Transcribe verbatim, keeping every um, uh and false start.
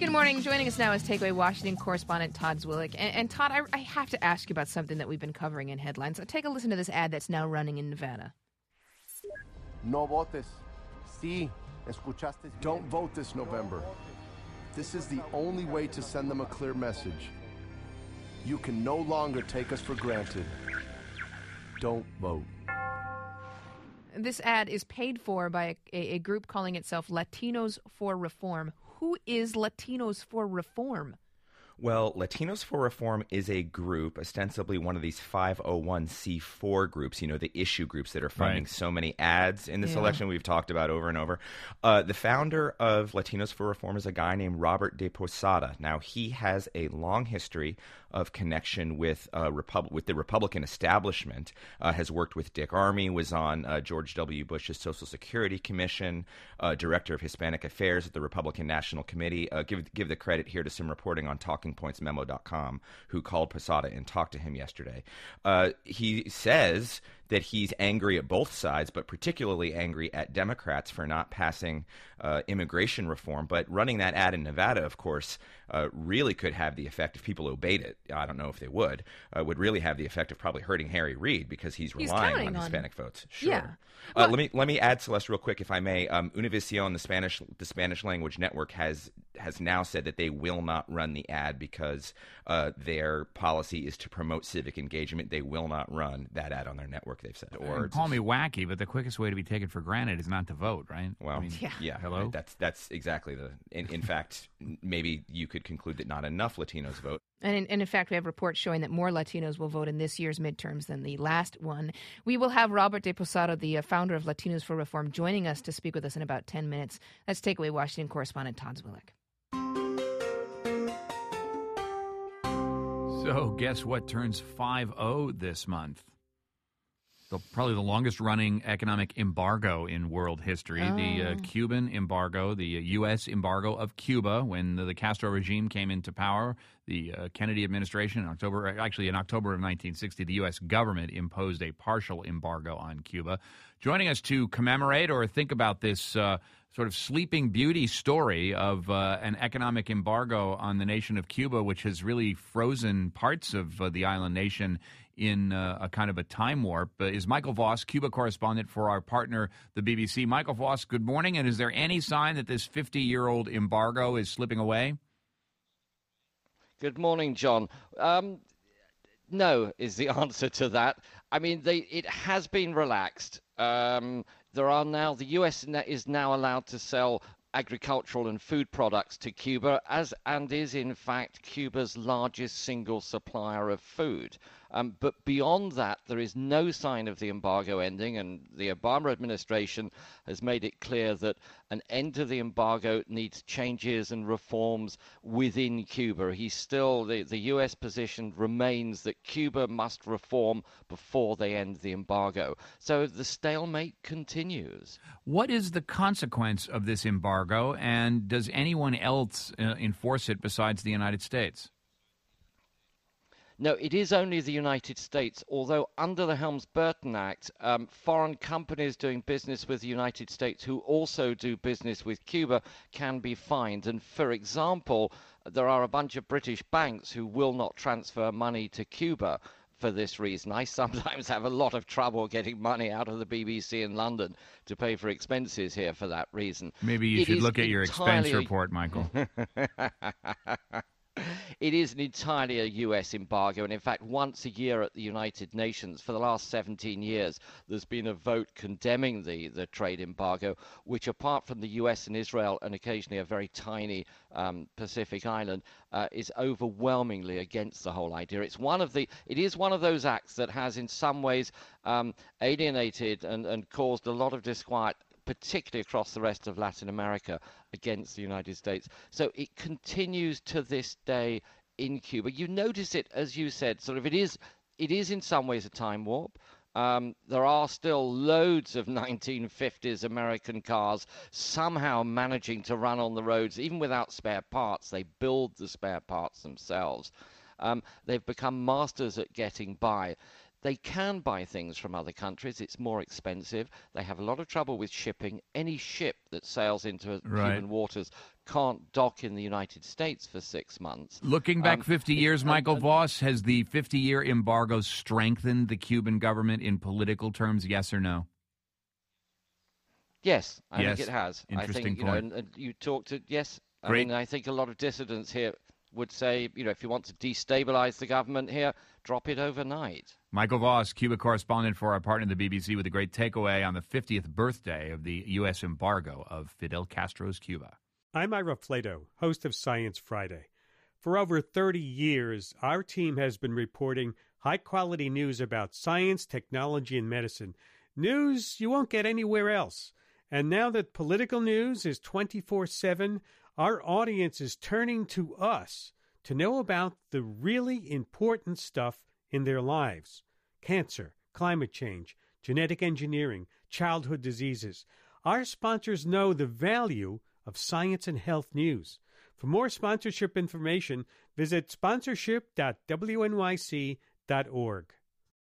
Good morning. Joining us now is Takeaway Washington correspondent Todd Zwillich. And, and Todd, I, I have to ask you about something that we've been covering in headlines. So take a listen to this ad that's now running in Nevada. No votes. Sí, escuchaste bien. Don't vote this November. This is the only way to send them a clear message. You can no longer take us for granted. Don't vote. This ad is paid for by a, a group calling itself Latinos for Reform. Who is Latinos for Reform? Well, Latinos for Reform is a group, ostensibly one of these five oh one c four groups, you know, the issue groups that are funding right. so many ads in this yeah. election we've talked about over and over. Uh, the founder of Latinos for Reform is a guy named Robert de Posada. Now, he has a long history of connection with uh, Repub- with the Republican establishment, uh, has worked with Dick Armey, was on uh, George W. Bush's Social Security Commission, uh, director of Hispanic Affairs at the Republican National Committee. Uh, give, give the credit here to some reporting on talking points memo dot com, who called Posada and talked to him yesterday. Uh, he says that he's angry at both sides, but particularly angry at Democrats for not passing uh, immigration reform. But running that ad in Nevada, of course, uh, really could have the effect, if people obeyed it, I don't know if they would, uh, would really have the effect of probably hurting Harry Reid, because he's He's relying on on Hispanic votes. Sure. Yeah. Uh, Well, let me let me add, Celeste, real quick, if I may. Um, Univision, the Spanish the Spanish language network, has has now said that they will not run the ad because uh, their policy is to promote civic engagement. They will not run that ad on their network, they've said. Or Call me wacky, but the quickest way to be taken for granted is not to vote, right? Well, I mean, yeah. yeah, hello? That's that's exactly the. In, in fact, maybe you could conclude that not enough Latinos vote. And in, and in fact, we have reports showing that more Latinos will vote in this year's midterms than the last one. We will have Robert de Posada, the uh, founder of Latinos for Reform, joining us to speak with us in about ten minutes. Let's take away Washington correspondent Todd Zwillich. So guess what turns five oh this month? The, probably the longest-running economic embargo in world history, Oh. the uh, Cuban embargo, the uh, U S embargo of Cuba when the, the Castro regime came into power. The uh, Kennedy administration in October, actually in October of nineteen sixty, the U S government imposed a partial embargo on Cuba. Joining us to commemorate or think about this uh, sort of sleeping beauty story of uh, an economic embargo on the nation of Cuba, which has really frozen parts of uh, the island nation in uh, a kind of a time warp, uh, is Michael Voss, Cuba correspondent for our partner, the B B C. Michael Voss, good morning. And is there any sign that this fifty-year-old embargo is slipping away? Good morning, John. Um, no is the answer to that. I mean, they, it has been relaxed. Um, there are now, the U S is now allowed to sell agricultural and food products to Cuba, as and is in fact Cuba's largest single supplier of food. Um, but beyond that, there is no sign of the embargo ending, and the Obama administration has made it clear that an end to the embargo needs changes and reforms within Cuba. He's still, the, the U S position remains that Cuba must reform before they end the embargo. So the stalemate continues. What is the consequence of this embargo, and does anyone else uh, enforce it besides the United States? No, it is only the United States, although under the Helms-Burton Act, um, foreign companies doing business with the United States who also do business with Cuba can be fined. And for example, there are a bunch of British banks who will not transfer money to Cuba for this reason. I sometimes have a lot of trouble getting money out of the B B C in London to pay for expenses here for that reason. Maybe you It should is look at your expense entirely- report, Michael. It is an entirely a U S embargo, and in fact, once a year at the United Nations for the last seventeen years, there's been a vote condemning the, the trade embargo, which apart from the U S and Israel and occasionally a very tiny um, Pacific island, uh, is overwhelmingly against the whole idea. It's one of the, it is one of those acts that has in some ways um, alienated and, and caused a lot of disquiet, particularly across the rest of Latin America, against the United States. So it continues to this day in Cuba. You notice it, as you said, sort of it is, it is in some ways a time warp. Um, there are still loads of nineteen fifties American cars somehow managing to run on the roads, even without spare parts. They build the spare parts themselves. Um, they've become masters at getting by. They can buy things from other countries. It's more expensive. They have a lot of trouble with shipping. Any ship that sails into right. Cuban waters can't dock in the United States for six months. Looking back um, fifty years, and, Michael and, Voss, has the fifty-year embargo strengthened the Cuban government in political terms, yes or no? Yes, I yes. think it has. Interesting I think, you point. know, and, and you talk to, yes, Great. I mean, I think a lot of dissidents here would say, you know, if you want to destabilize the government here, drop it overnight. Michael Voss, Cuba correspondent for our partner, the B B C, with a great takeaway on the fiftieth birthday of the U S embargo of Fidel Castro's Cuba. I'm Ira Flato, host of Science Friday. For over thirty years, our team has been reporting high-quality news about science, technology, and medicine. News you won't get anywhere else. And now that political news is twenty-four seven, our audience is turning to us to know about the really important stuff in their lives. Cancer, climate change, genetic engineering, childhood diseases. Our sponsors know the value of science and health news. For more sponsorship information, visit sponsorship dot w n y c dot org.